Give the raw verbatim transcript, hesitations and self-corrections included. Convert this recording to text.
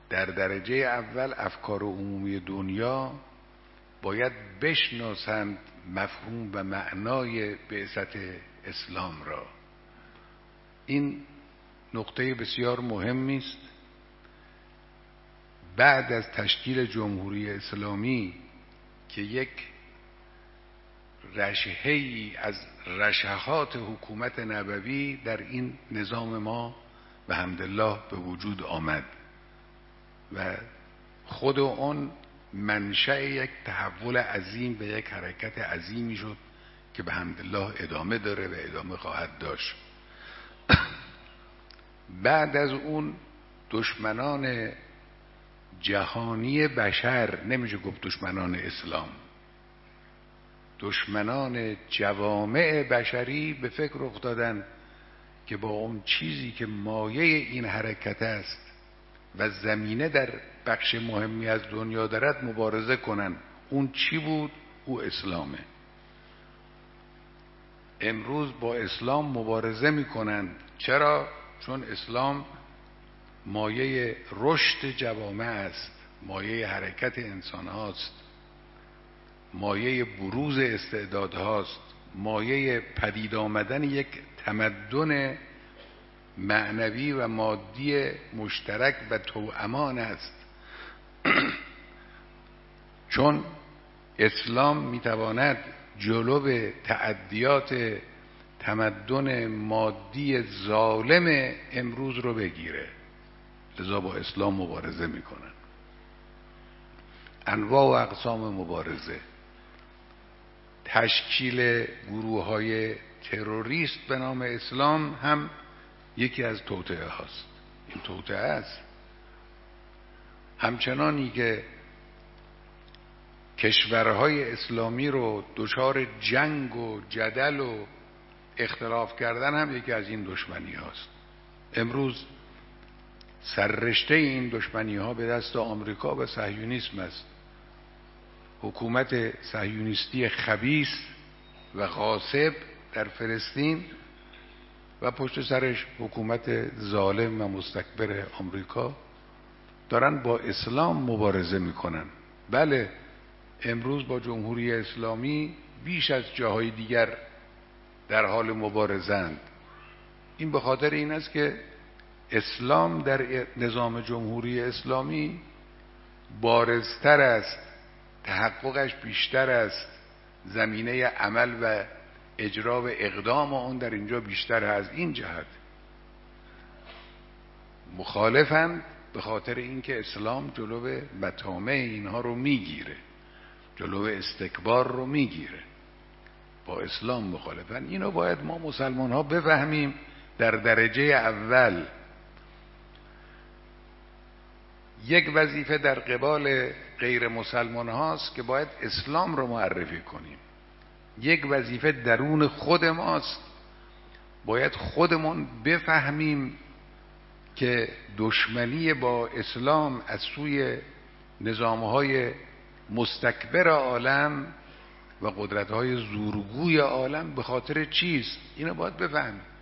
در درجه اول افکار عمومی دنیا باید بشناسند مفهوم و معنای بعثت اسلام را. این نقطه بسیار مهمی است. بعد از تشکیل جمهوری اسلامی که یک رشحه‌ای از رشحات حکومت نبوی در این نظام ما به حمدالله به وجود آمد و خود اون منشأ یک تحول عظیم و یک حرکت عظیمی شد که به حمدالله ادامه داره و ادامه خواهد داشت. بعد از اون دشمنان جهانی بشر، نمیشه گفت دشمنان اسلام، دشمنان جوامع بشری به فکر افتادن که با اون چیزی که مایه این حرکت است و زمینه در بخش مهمی از دنیا دارد مبارزه کنن. اون چی بود؟ او اسلامه. امروز با اسلام مبارزه میکنند. چرا؟ چون اسلام مایه رشد جوامع است، مایه حرکت انسان هاست، مایه بروز استعداد هاست، مایه پدید آمدن یک تمدن معنوی و مادی مشترک و توامان است. چون اسلام میتواند جلو تعدیات تمدن مادی ظالم امروز رو بگیره، لذا با اسلام مبارزه میکنن. انواع و اقسام مبارزه، تشکیل گروه های تروریست به نام اسلام هم یکی از توطئه هاست. این توطئه است. همچنانی که کشورهای اسلامی رو دچار جنگ و جدل و اختلاف کردن هم یکی از این دشمنی هاست. امروز سررشته این دشمنی ها به دست آمریکا و صهیونیسم است. حکومت صهیونیستی خبیث و غاصب در فلسطین و پشت سرش حکومت ظالم و مستکبر آمریکا دارن با اسلام مبارزه میکنن. بله، امروز با جمهوری اسلامی بیش از جاهای دیگر در حال مبارزند. این به خاطر این است که اسلام در نظام جمهوری اسلامی بارزتر است، تحققش بیشتر است، زمینه عمل و اجرا و اقدام اون در اینجا بیشتر از این جهت. مخالفند به خاطر اینکه اسلام جلو مطامع اینها رو میگیره، جلو استکبار رو میگیره. با اسلام مخالفن. اینو باید ما مسلمان ها بفهمیم. در درجه اول یک وظیفه در قبال غیر مسلمان هاست که باید اسلام رو معرفی کنیم. یک وظیفه درون خود ماست، باید خودمون بفهمیم که دشمنی با اسلام از سوی نظامهای مستکبر عالم و قدرت‌های زورگوی عالم به خاطر چیست؟ اینو باید بفهمیم.